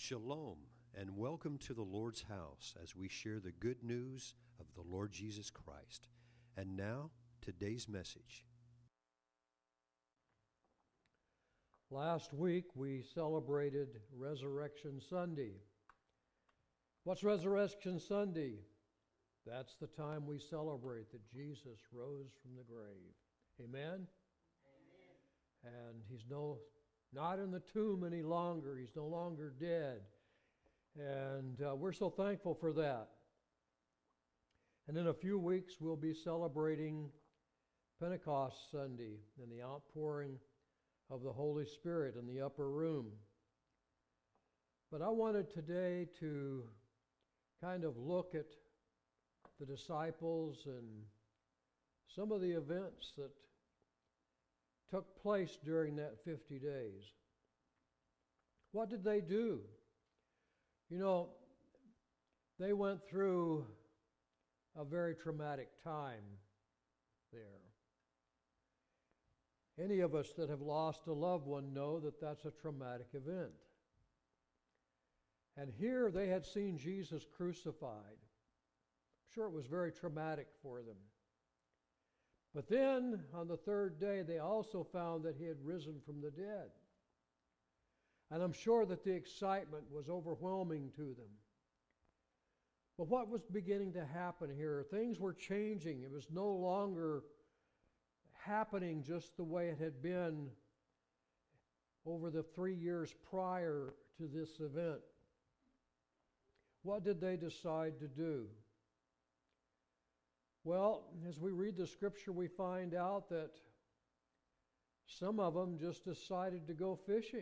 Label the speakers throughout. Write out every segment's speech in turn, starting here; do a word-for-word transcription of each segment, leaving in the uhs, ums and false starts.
Speaker 1: Shalom, and welcome to the Lord's house as we share the good news of the Lord Jesus Christ. And now, today's message.
Speaker 2: Last week we celebrated Resurrection Sunday. What's Resurrection Sunday? That's the time we celebrate that Jesus rose from the grave. Amen? Amen. And he's no not in the tomb any longer. He's no longer dead. And uh, we're so thankful for that. And in a few weeks we'll be celebrating Pentecost Sunday and the outpouring of the Holy Spirit in the upper room. But I wanted today to kind of look at the disciples and some of the events that took place during that fifty days. What did they do? You know, they went through a very traumatic time there. Any of us that have lost a loved one know that that's a traumatic event. And here they had seen Jesus crucified. I'm sure it was very traumatic for them. But then, on the third day, they also found that he had risen from the dead. And I'm sure that the excitement was overwhelming to them. But what was beginning to happen here? Things were changing. It was no longer happening just the way it had been over the three years prior to this event. What did they decide to do? Well, as we read the scripture, we find out that some of them just decided to go fishing.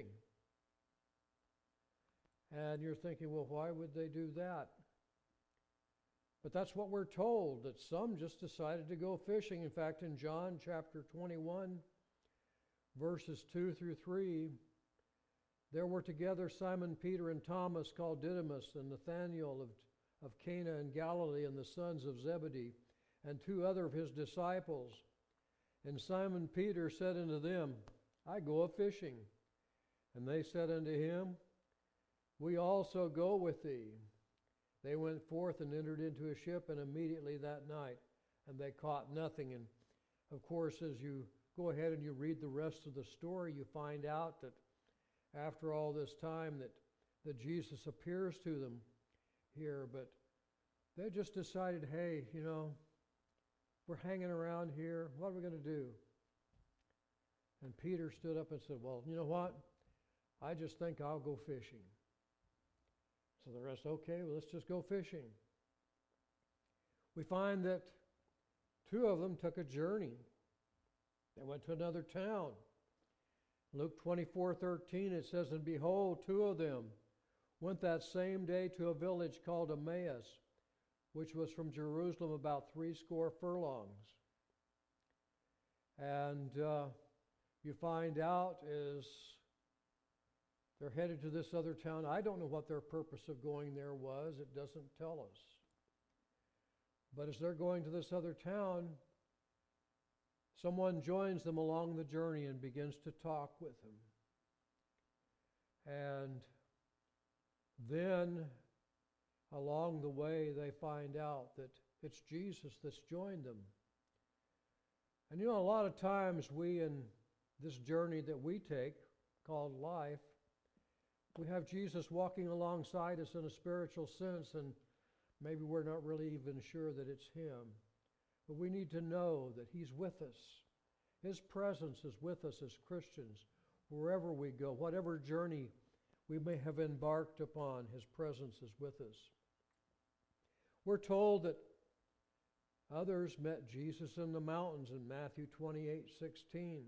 Speaker 2: And you're thinking, well, why would they do that? But that's what we're told, that some just decided to go fishing. In fact, in John chapter twenty-one, verses two through three, there were together Simon Peter and Thomas called Didymus and Nathanael of, of Cana in Galilee and the sons of Zebedee, and two other of his disciples. And Simon Peter said unto them, I go a-fishing. And they said unto him, We also go with thee. They went forth and entered into a ship, and immediately that night, and they caught nothing. And of course, as you go ahead and you read the rest of the story, you find out that after all this time that, that Jesus appears to them here. But they just decided, hey, you know, we're hanging around here. What are we going to do? And Peter stood up and said, well, you know what? I just think I'll go fishing. So the rest, okay, well, let's just go fishing. We find that two of them took a journey. They went to another town. Luke twenty-four thirteen, it says, And behold, two of them went that same day to a village called Emmaus, which was from Jerusalem about three score furlongs. And uh, you find out is they're headed to this other town. I don't know what their purpose of going there was. It doesn't tell us. But as they're going to this other town, someone joins them along the journey and begins to talk with them. And then along the way, they find out that it's Jesus that's joined them. And you know, a lot of times we, in this journey that we take, called life, we have Jesus walking alongside us in a spiritual sense, and maybe we're not really even sure that it's Him. But we need to know that He's with us. His presence is with us as Christians, wherever we go, whatever journey we may have embarked upon, His presence is with us. We're told that others met Jesus in the mountains in Matthew twenty-eight sixteen.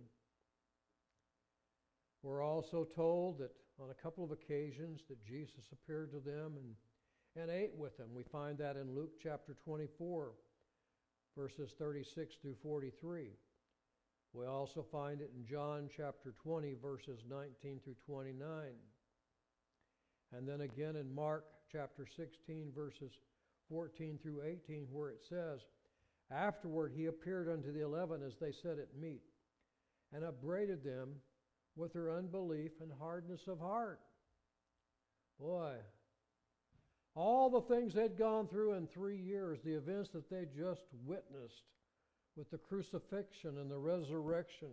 Speaker 2: We're also told that on a couple of occasions that Jesus appeared to them and, and ate with them. We find that in Luke chapter twenty-four, verses thirty-six through forty-three. We also find it in John chapter twenty, verses nineteen through twenty-nine. And then again in Mark chapter sixteen, verses fourteen through eighteen, where it says, Afterward he appeared unto the eleven as they sat at meat, and upbraided them with their unbelief and hardness of heart. Boy, all the things they'd gone through in three years, the events that they just witnessed with the crucifixion and the resurrection.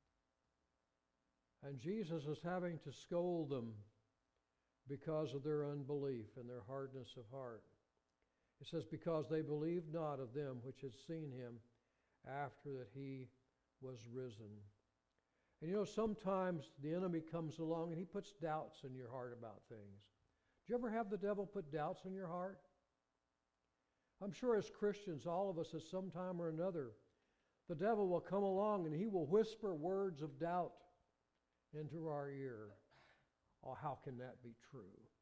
Speaker 2: And Jesus is having to scold them because of their unbelief and their hardness of heart. It says, because they believed not of them which had seen him after that he was risen. And you know, sometimes the enemy comes along and he puts doubts in your heart about things. Do you ever have the devil put doubts in your heart? I'm sure as Christians, all of us at some time or another, the devil will come along and he will whisper words of doubt into our ear. Oh, how can that be true?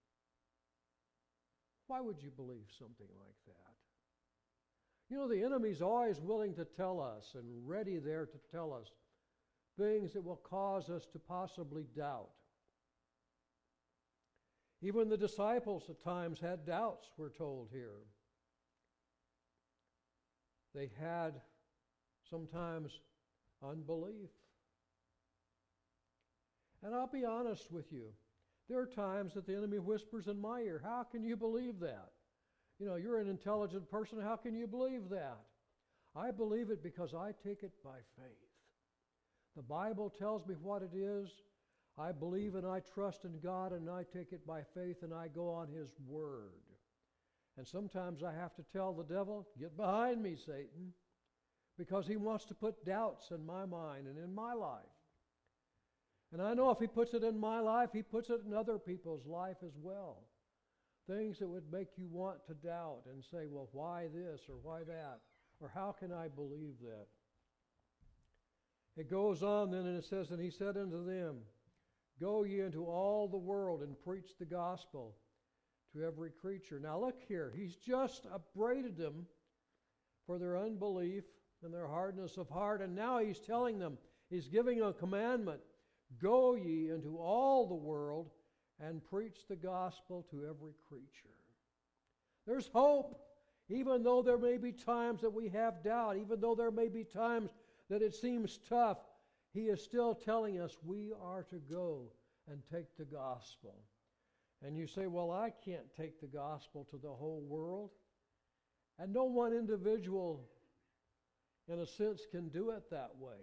Speaker 2: Why would you believe something like that? You know, the enemy's always willing to tell us and ready there to tell us things that will cause us to possibly doubt. Even the disciples at times had doubts, we're told here. They had sometimes unbelief. And I'll be honest with you, there are times that the enemy whispers in my ear, how can you believe that? You know, you're an intelligent person, how can you believe that? I believe it because I take it by faith. The Bible tells me what it is. I believe and I trust in God, and I take it by faith and I go on His Word. And sometimes I have to tell the devil, get behind me, Satan, because he wants to put doubts in my mind and in my life. And I know if he puts it in my life, he puts it in other people's life as well. Things that would make you want to doubt and say, well, why this or why that? Or how can I believe that? It goes on then and it says, and he said unto them, go ye into all the world and preach the gospel to every creature. Now look here, he's just upbraided them for their unbelief and their hardness of heart, and now he's telling them, he's giving a commandment, go ye into all the world and preach the gospel to every creature. There's hope, even though there may be times that we have doubt, even though there may be times that it seems tough, he is still telling us we are to go and take the gospel. And you say, well, I can't take the gospel to the whole world. And no one individual, in a sense, can do it that way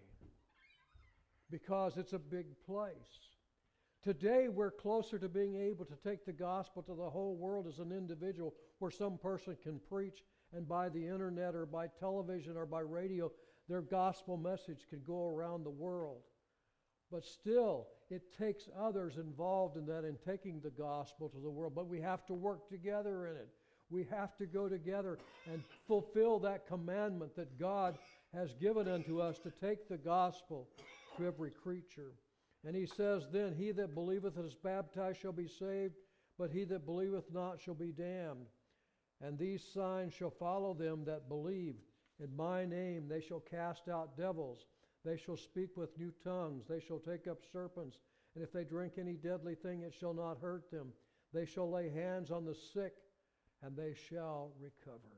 Speaker 2: because it's a big place. Today, we're closer to being able to take the gospel to the whole world as an individual, where some person can preach, and by the internet or by television or by radio, their gospel message can go around the world. But still, it takes others involved in that, in taking the gospel to the world. But we have to work together in it. We have to go together and fulfill that commandment that God has given unto us to take the gospel to every creature. And he says then, he that believeth and is baptized shall be saved, but he that believeth not shall be damned. And these signs shall follow them that believe. In my name they shall cast out devils. They shall speak with new tongues. They shall take up serpents. And if they drink any deadly thing, it shall not hurt them. They shall lay hands on the sick, and they shall recover.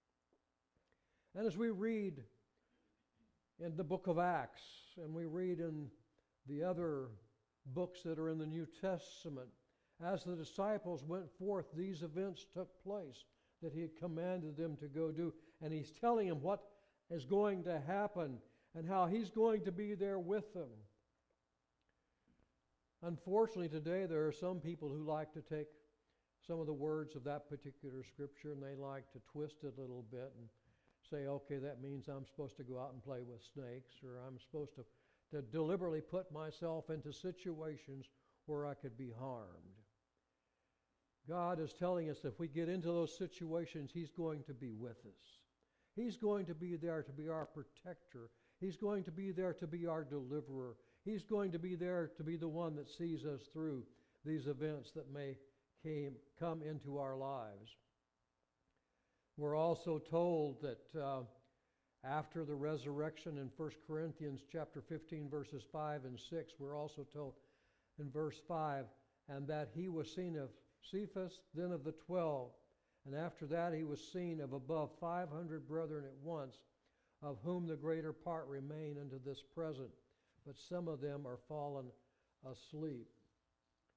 Speaker 2: And as we read in the book of Acts, and we read in the other books that are in the New Testament, as the disciples went forth, these events took place that he had commanded them to go do. And he's telling them what is going to happen and how he's going to be there with them. Unfortunately, today there are some people who like to take some of the words of that particular scripture and they like to twist it a little bit and say, okay, that means I'm supposed to go out and play with snakes, or I'm supposed to, to deliberately put myself into situations where I could be harmed. God is telling us that if we get into those situations, he's going to be with us. He's going to be there to be our protector. He's going to be there to be our deliverer. He's going to be there to be the one that sees us through these events that may came, come into our lives. We're also told that uh, after the resurrection in First Corinthians chapter fifteen, verses five and six, we're also told in verse five, and that he was seen of Cephas, then of the twelve, and after that he was seen of above five hundred brethren at once, of whom the greater part remain unto this present, but some of them are fallen asleep.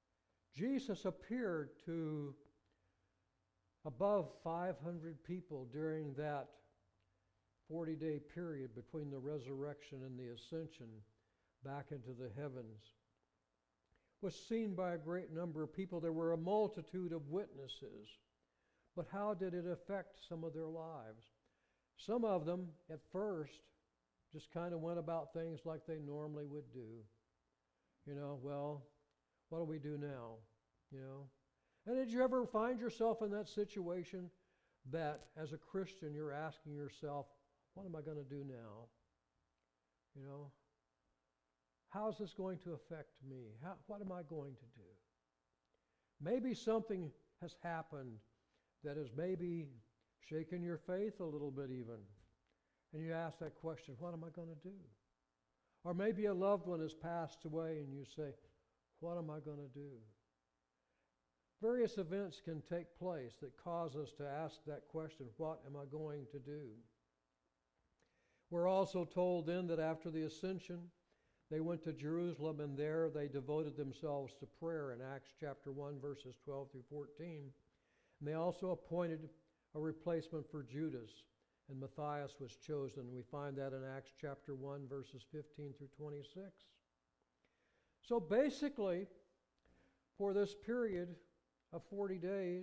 Speaker 2: Jesus appeared to above five hundred people during that forty-day period between the resurrection and the ascension back into the heavens. Was seen by a great number of people. There were a multitude of witnesses. But how did it affect some of their lives? Some of them, at first, just kind of went about things like they normally would do. You know, well, what do we do now? You know? And did you ever find yourself in that situation that as a Christian you're asking yourself, what am I going to do now? You know? How is this going to affect me? How, what am I going to do? Maybe something has happened that has maybe shaken your faith a little bit even. And you ask that question, what am I going to do? Or maybe a loved one has passed away and you say, what am I going to do? Various events can take place that cause us to ask that question, what am I going to do? We're also told then that after the ascension, they went to Jerusalem, and there they devoted themselves to prayer in Acts chapter one, verses twelve through fourteen. And they also appointed a replacement for Judas, and Matthias was chosen. We find that in Acts chapter one, verses fifteen through twenty-six. So basically, for this period of forty days,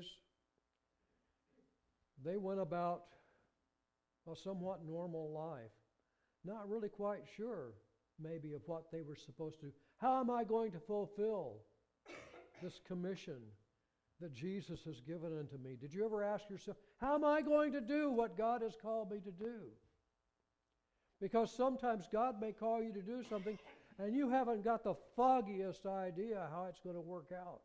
Speaker 2: they went about a somewhat normal life. Not really quite sure, maybe, of what they were supposed to do. How am I going to fulfill this commission that Jesus has given unto me? Did you ever ask yourself, how am I going to do what God has called me to do? Because sometimes God may call you to do something and you haven't got the foggiest idea how it's going to work out.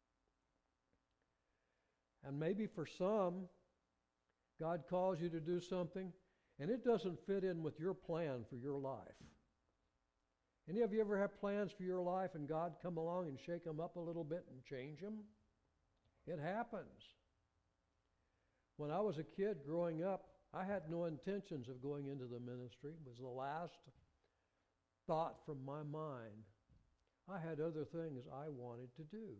Speaker 2: And maybe for some, God calls you to do something and it doesn't fit in with your plan for your life. Any of you ever have plans for your life and God come along and shake them up a little bit and change them? It happens. When I was a kid growing up, I had no intentions of going into the ministry. It was the last thought from my mind. I had other things I wanted to do.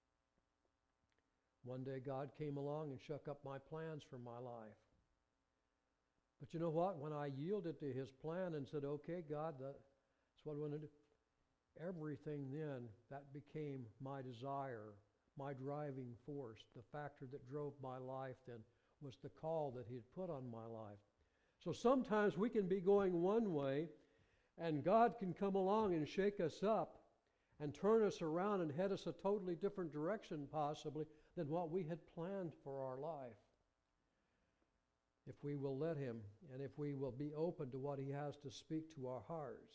Speaker 2: One day God came along and shook up my plans for my life. But you know what? When I yielded to His plan and said, okay, God, that's what I want to do, everything then, that became my desire, my driving force. The factor that drove my life then was the call that He had put on my life. So sometimes we can be going one way, and God can come along and shake us up and turn us around and head us a totally different direction possibly than what we had planned for our life. If we will let Him, and if we will be open to what He has to speak to our hearts.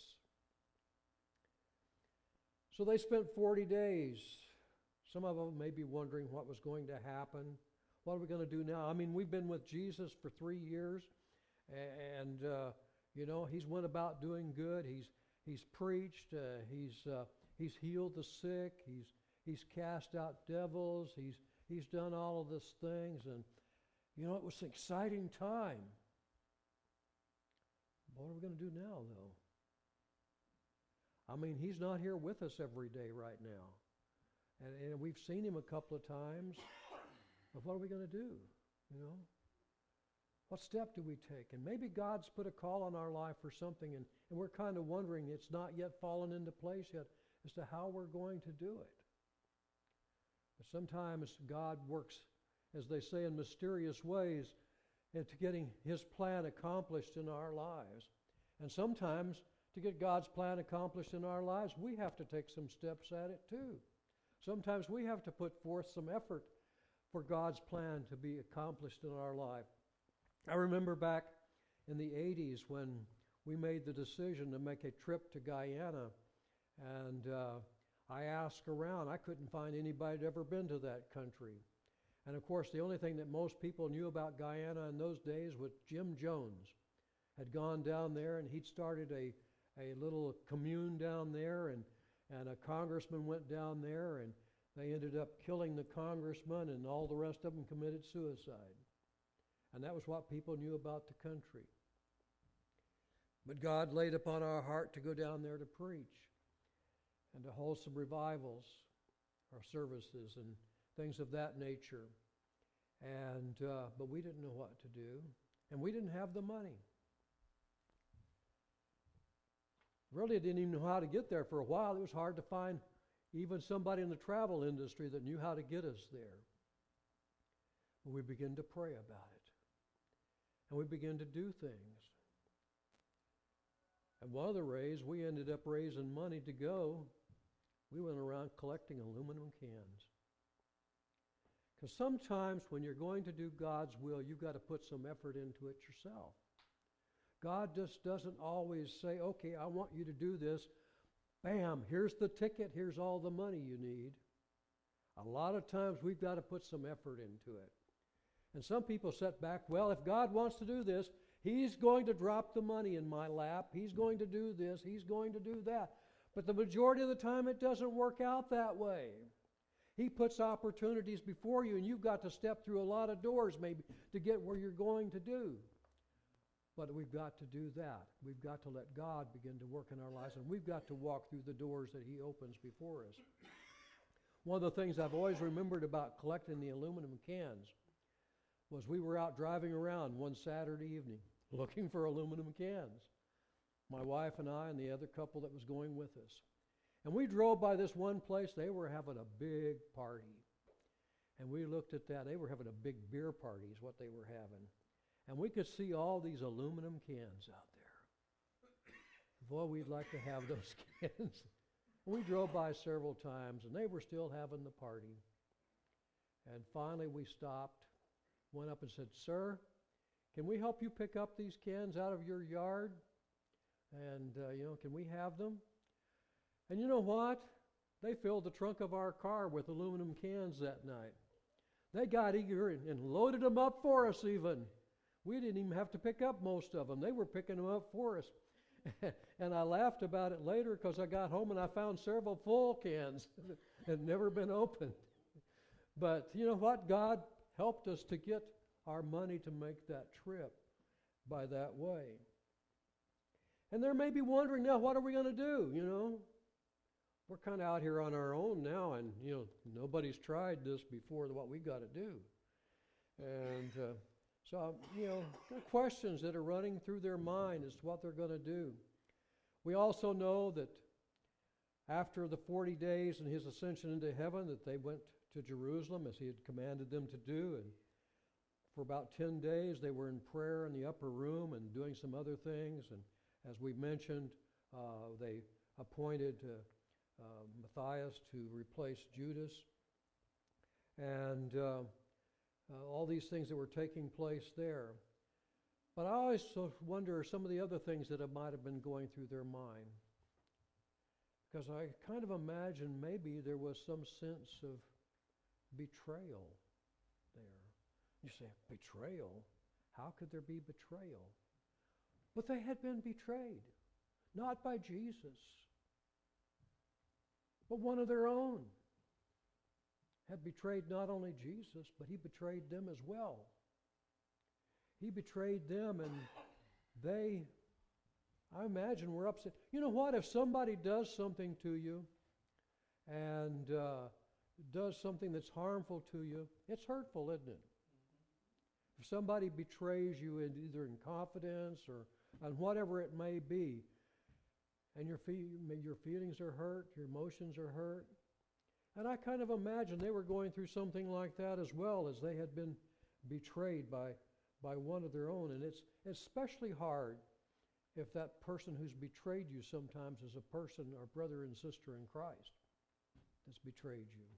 Speaker 2: So they spent forty days. Some of them may be wondering what was going to happen. What are we going to do now? I mean, we've been with Jesus for three years, and, uh, you know, He's went about doing good. He's he's preached. Uh, he's uh, he's healed the sick. He's he's cast out devils. He's he's done all of these things, and you know, it was an exciting time. What are we going to do now, though? I mean, He's not here with us every day right now. And, and we've seen Him a couple of times. But what are we going to do? You know? What step do we take? And maybe God's put a call on our life for something, and, and we're kind of wondering, it's not yet fallen into place yet, as to how we're going to do it. But sometimes God works, as they say, in mysterious ways into getting His plan accomplished in our lives. And sometimes to get God's plan accomplished in our lives, we have to take some steps at it too. Sometimes we have to put forth some effort for God's plan to be accomplished in our life. I remember back in the eighties when we made the decision to make a trip to Guyana, and uh, I asked around. I couldn't find anybody who'd ever been to that country. And of course, the only thing that most people knew about Guyana in those days was Jim Jones had gone down there, and he'd started a, a little commune down there, and, and a congressman went down there, and they ended up killing the congressman, and all the rest of them committed suicide. And that was what people knew about the country. But God laid upon our heart to go down there to preach and to hold some revivals. our services and things of that nature. And uh, but we didn't know what to do, and we didn't have the money. Really didn't even know how to get there for a while. It was hard to find even somebody in the travel industry that knew how to get us there. But we began to pray about it, and we began to do things. And one of the rays, we ended up raising money to go. We went around collecting aluminum cans. Because sometimes when you're going to do God's will, you've got to put some effort into it yourself. God just doesn't always say, okay, I want you to do this. Bam, here's the ticket, here's all the money you need. A lot of times we've got to put some effort into it. And some people sit back, well, if God wants to do this, He's going to drop the money in my lap. He's going to do this. He's going to do that. But the majority of the time, it doesn't work out that way. He puts opportunities before you, and you've got to step through a lot of doors maybe to get where you're going to do. But we've got to do that. We've got to let God begin to work in our lives, and we've got to walk through the doors that He opens before us. One of the things I've always remembered about collecting the aluminum cans was we were out driving around one Saturday evening looking for aluminum cans. My wife and I and the other couple that was going with us. And we drove by this one place. They were having a big party. And we looked at that. They were having a big beer party is what they were having. And we could see all these aluminum cans out there. Boy, we'd like to have those cans. We drove by several times, and they were still having the party. And finally we stopped, went up and said, "Sir, can we help you pick up these cans out of your yard? And, uh, you know, can we have them?" And you know what? They filled the trunk of our car with aluminum cans that night. They got eager and, and loaded them up for us even. We didn't even have to pick up most of them. They were picking them up for us. And I laughed about it later because I got home and I found several full cans that had never been opened. But you know what? God helped us to get our money to make that trip by that way. And they may be wondering now, what are we going to do, you know? We're kind of out here on our own now, and, you know, nobody's tried this before, what we got to do. And uh, so, you know, there are questions that are running through their mind as to what they're going to do. We also know that after the forty days and his ascension into heaven, that they went to Jerusalem as he had commanded them to do, and for about ten days they were in prayer in the upper room and doing some other things. And as we mentioned, uh, they appointed uh, uh, Matthias to replace Judas. And uh, uh, all these things that were taking place there. But I always wonder some of the other things that might have been going through their mind. Because I kind of imagine maybe there was some sense of betrayal there. You say, betrayal? How could there be betrayal? But they had been betrayed, not by Jesus, but one of their own had betrayed not only Jesus, but he betrayed them as well. He betrayed them, and they, I imagine, were upset. You know what? If somebody does something to you and uh, does something that's harmful to you, it's hurtful, isn't it? If somebody betrays you in either in confidence or on whatever it may be, and your fe- your feelings are hurt, your emotions are hurt. And I kind of imagine they were going through something like that as well, as they had been betrayed by, by one of their own. And it's especially hard if that person who's betrayed you sometimes is a person or brother and sister in Christ that's betrayed you.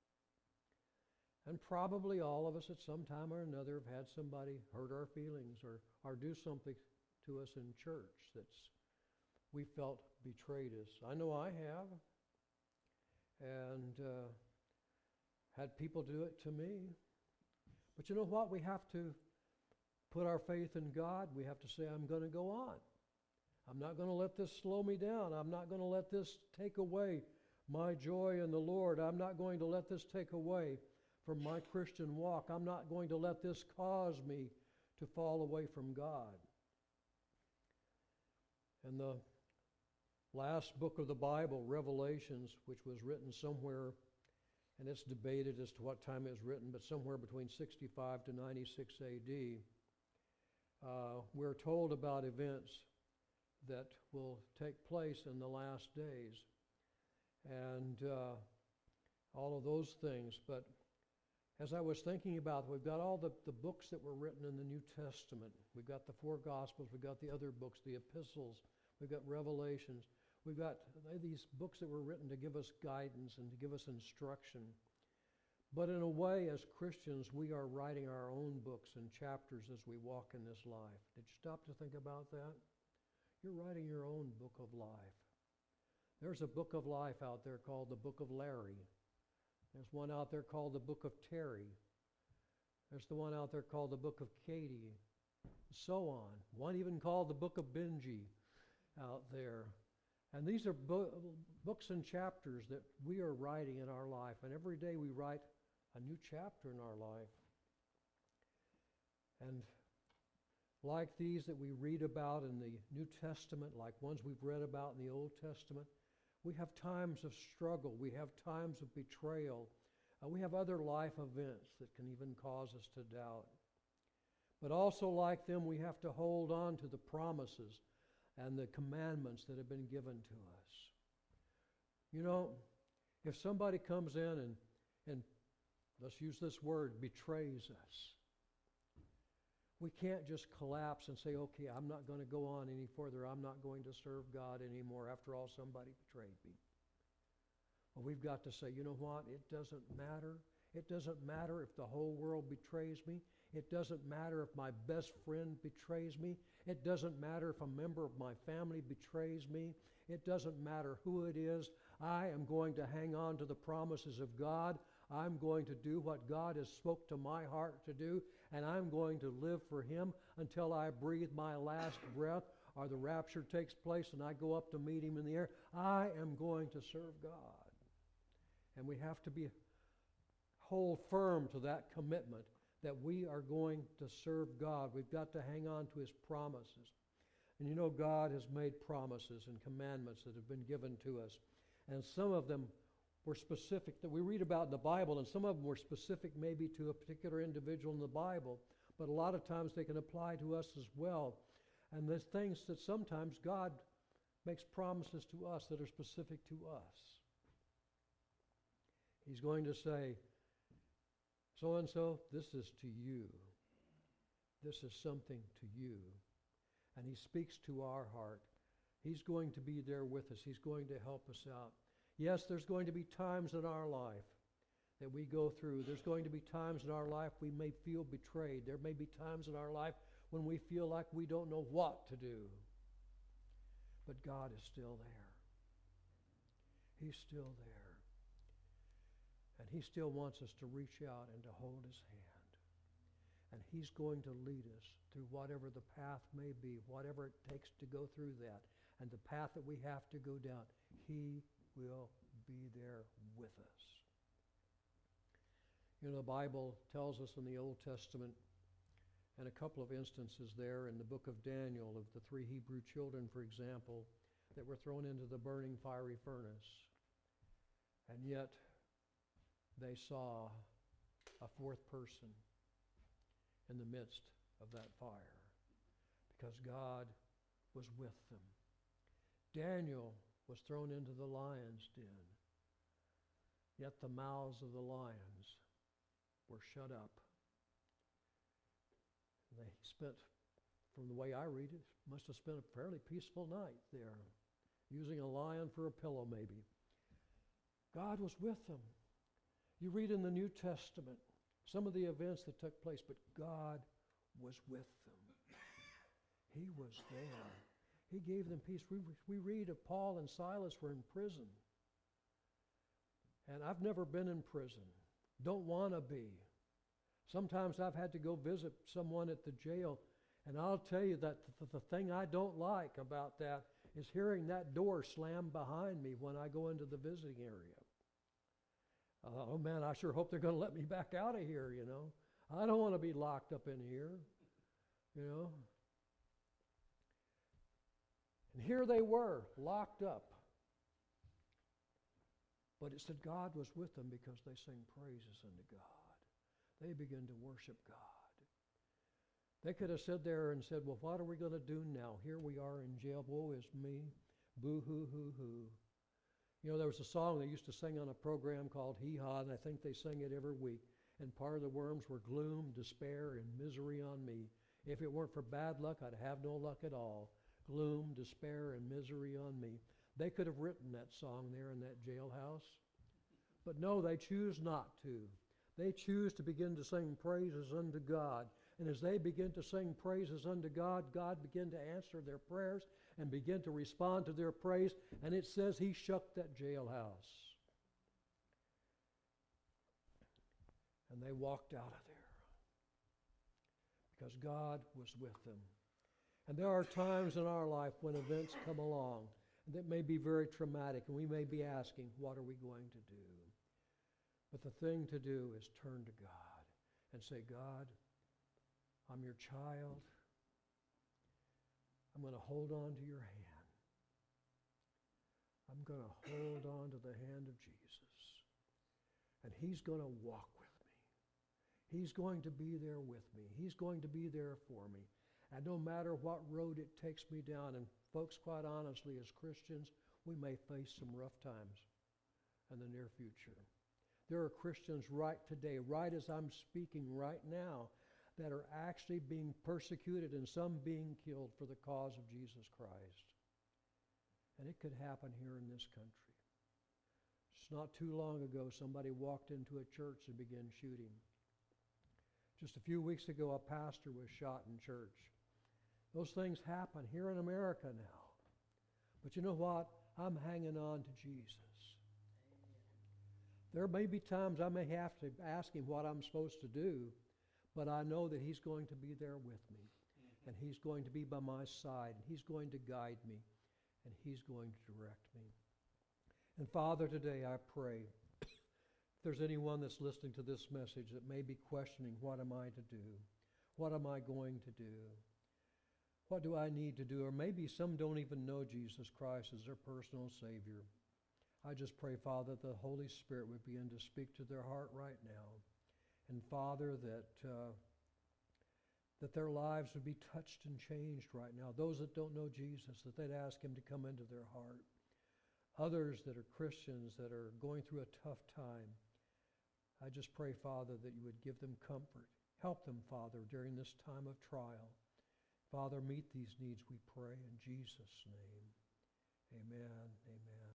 Speaker 2: And probably all of us at some time or another have had somebody hurt our feelings or, or do something to us in church that's we felt betrayed us. I know I have. And uh, had people do it to me. But you know what? We have to put our faith in God. We have to say, I'm going to go on. I'm not going to let this slow me down. I'm not going to let this take away my joy in the Lord. I'm not going to let this take away from my Christian walk. I'm not going to let this cause me to fall away from God. And the last book of the Bible, Revelations, which was written somewhere and it's debated as to what time it was written, but somewhere between sixty-five to ninety-six A D, uh, we're told about events that will take place in the last days, and uh, all of those things. But as I was thinking about it, we've got all the, the books that were written in the New Testament. We've got the four Gospels, we've got the other books, the epistles, we've got Revelations. We've got these books that were written to give us guidance and to give us instruction. But in a way, as Christians, we are writing our own books and chapters as we walk in this life. Did you stop to think about that? You're writing your own book of life. There's a book of life out there called the Book of Larry. There's one out there called the Book of Terry. There's the one out there called the Book of Katie, and so on. One even called the Book of Benji out there. And these are bo- books and chapters that we are writing in our life. And every day we write a new chapter in our life. And like these that we read about in the New Testament, like ones we've read about in the Old Testament, we have times of struggle. We have times of betrayal. Uh, we have other life events that can even cause us to doubt. But also like them, we have to hold on to the promises and the commandments that have been given to us. You know, if somebody comes in and, and let's use this word, betrays us, we can't just collapse and say, okay, I'm not going to go on any further. I'm not going to serve God anymore. After all, somebody betrayed me. Well, we've got to say, you know what? It doesn't matter. It doesn't matter if the whole world betrays me. It doesn't matter if my best friend betrays me. It doesn't matter if a member of my family betrays me. It doesn't matter who it is. I am going to hang on to the promises of God. I'm going to do what God has spoke to my heart to do, and I'm going to live for Him until I breathe my last breath or the rapture takes place and I go up to meet Him in the air. I am going to serve God. And we have to be hold firm to that commitment that we are going to serve God. We've got to hang on to His promises. And you know, God has made promises and commandments that have been given to us. And some of them were specific that we read about in the Bible, and some of them were specific maybe to a particular individual in the Bible, but a lot of times they can apply to us as well. And there's things that sometimes God makes promises to us that are specific to us. He's going to say, so-and-so, this is to you. This is something to you. And He speaks to our heart. He's going to be there with us. He's going to help us out. Yes, there's going to be times in our life that we go through. There's going to be times in our life we may feel betrayed. There may be times in our life when we feel like we don't know what to do. But God is still there. He's still there. And He still wants us to reach out and to hold His hand. And He's going to lead us through whatever the path may be, whatever it takes to go through that. And the path that we have to go down, He will be there with us. You know, the Bible tells us in the Old Testament, and a couple of instances there in the book of Daniel, of the three Hebrew children, for example, that were thrown into the burning fiery furnace. And yet, they saw a fourth person in the midst of that fire because God was with them. Daniel was thrown into the lion's den, yet the mouths of the lions were shut up. They spent, from the way I read it, must have spent a fairly peaceful night there, using a lion for a pillow maybe. God was with them. You read in the New Testament some of the events that took place, but God was with them. He was there. He gave them peace. We, we read of Paul and Silas were in prison. And I've never been in prison. Don't want to be. Sometimes I've had to go visit someone at the jail, and I'll tell you that the, the thing I don't like about that is hearing that door slam behind me when I go into the visiting area. Uh, oh man, I sure hope they're going to let me back out of here, you know. I don't want to be locked up in here, you know. And here they were, locked up. But it said God was with them because they sang praises unto God. They began to worship God. They could have stood there and said, well, what are we going to do now? Here we are in jail. Woe is me. Boo-hoo-hoo-hoo. You know, there was a song they used to sing on a program called Hee Haw, and I think they sang it every week. And part of the worms were gloom, despair, and misery on me. If it weren't for bad luck, I'd have no luck at all. Gloom, despair, and misery on me. They could have written that song there in that jailhouse. But no, they choose not to. They choose to begin to sing praises unto God. And as they begin to sing praises unto God, God began to answer their prayers and begin to respond to their praise. And it says he shook that jailhouse. And they walked out of there because God was with them. And there are times in our life when events come along that may be very traumatic, and we may be asking, what are we going to do? But the thing to do is turn to God and say, God, I'm your child. I'm going to hold on to your hand. I'm going to hold on to the hand of Jesus. And he's going to walk with me. He's going to be there with me. He's going to be there for me. And no matter what road it takes me down, and folks, quite honestly, as Christians, we may face some rough times in the near future. There are Christians right today, right as I'm speaking right now, that are actually being persecuted and some being killed for the cause of Jesus Christ. And it could happen here in this country. Just not too long ago, somebody walked into a church and began shooting. Just a few weeks ago, a pastor was shot in church. Those things happen here in America now. But you know what? I'm hanging on to Jesus. There may be times I may have to ask him what I'm supposed to do, but I know that he's going to be there with me, and he's going to be by my side, and he's going to guide me, and he's going to direct me. And Father, today I pray, if there's anyone that's listening to this message that may be questioning, what am I to do? What am I going to do? What do I need to do? Or maybe some don't even know Jesus Christ as their personal Savior. I just pray, Father, that the Holy Spirit would begin to speak to their heart right now. And Father, that uh, that their lives would be touched and changed right now. Those that don't know Jesus, that they'd ask him to come into their heart. Others that are Christians that are going through a tough time, I just pray, Father, that you would give them comfort. Help them, Father, during this time of trial. Father, meet these needs, we pray, in Jesus' name. Amen, amen.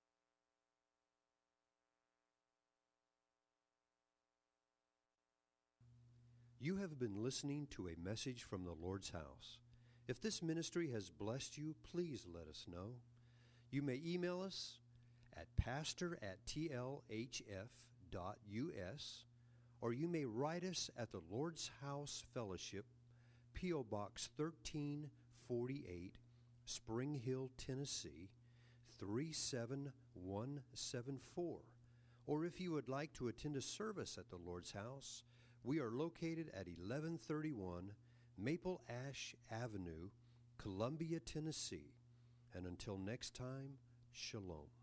Speaker 1: You have been listening to a message from the Lord's house. If this ministry has blessed you, please let us know. You may email us at pastor at t l h f dot u s, or you may write us at the Lord's House Fellowship, P O Box thirteen forty-eight, Spring Hill, Tennessee, three seven one seven four. Or if you would like to attend a service at the Lord's House, we are located at eleven thirty-one Maple Ash Avenue, Columbia, Tennessee. And until next time, shalom.